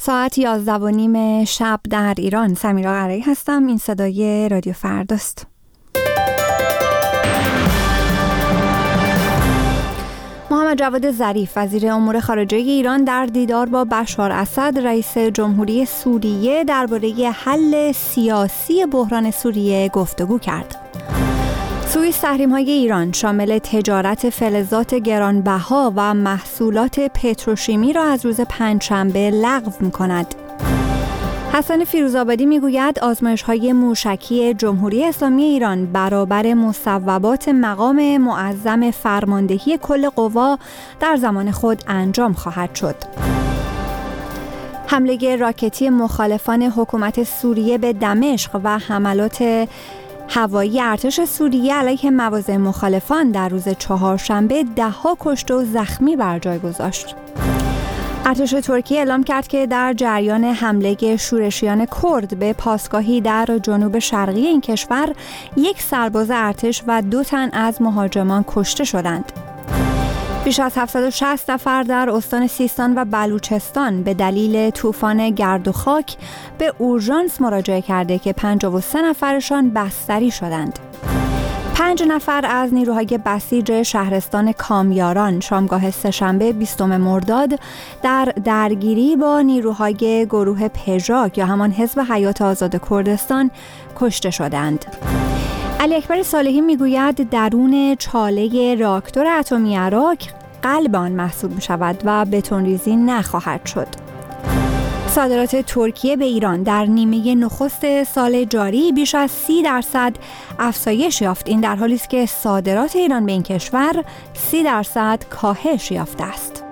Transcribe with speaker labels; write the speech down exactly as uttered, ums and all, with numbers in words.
Speaker 1: ساعت یازده و نیم شب در ایران. سمیرا قرایی هستم. این صدای رادیو فرداست. محمد جواد ظریف وزیر امور خارجه ایران در دیدار با بشار اسد رئیس جمهوری سوریه درباره حل سیاسی بحران سوریه گفتگو کرد. سوئیس تحریم‌های ایران شامل تجارت فلزات گرانبها و محصولات پتروشیمی را از روز پنجشنبه لغو می‌کند. حسن فیروزآبادی میگوید آزمایش‌های موشکی جمهوری اسلامی ایران برابر مصوبات مقام معظم فرماندهی کل قوا در زمان خود انجام خواهد شد. حمله راکتی مخالفان حکومت سوریه به دمشق و حملات هوایی ارتش سوریه علیه مواضع مخالفان در روز چهارشنبه ده‌ها کشته و زخمی بر جای گذاشت. ارتش ترکیه اعلام کرد که در جریان حمله شورشیان کرد به پاسگاهی در جنوب شرقی این کشور یک سرباز ارتش و دو تن از مهاجمان کشته شدند. بیش از هفتصد و شصت نفر در استان سیستان و بلوچستان به دلیل طوفان گرد و خاک به اورژانس مراجعه کرده که پنجاه و سه نفرشان بستری شدند. پنج نفر از نیروهای بسیج شهرستان کامیاران شامگاه سه‌شنبه بیستم مرداد در درگیری با نیروهای گروه پژاک یا همان حزب حیات آزاد کردستان کشته شدند. علی اکبر صالحی میگوید درون چاله راکتور اتمی عراق قلب آن محسوب می شود و بتونریزی نخواهد شد. صادرات ترکیه به ایران در نیمه نخست سال جاری بیش از سی درصد افزایش یافت. این در حالی است که صادرات ایران به این کشور سی درصد کاهش یافته است.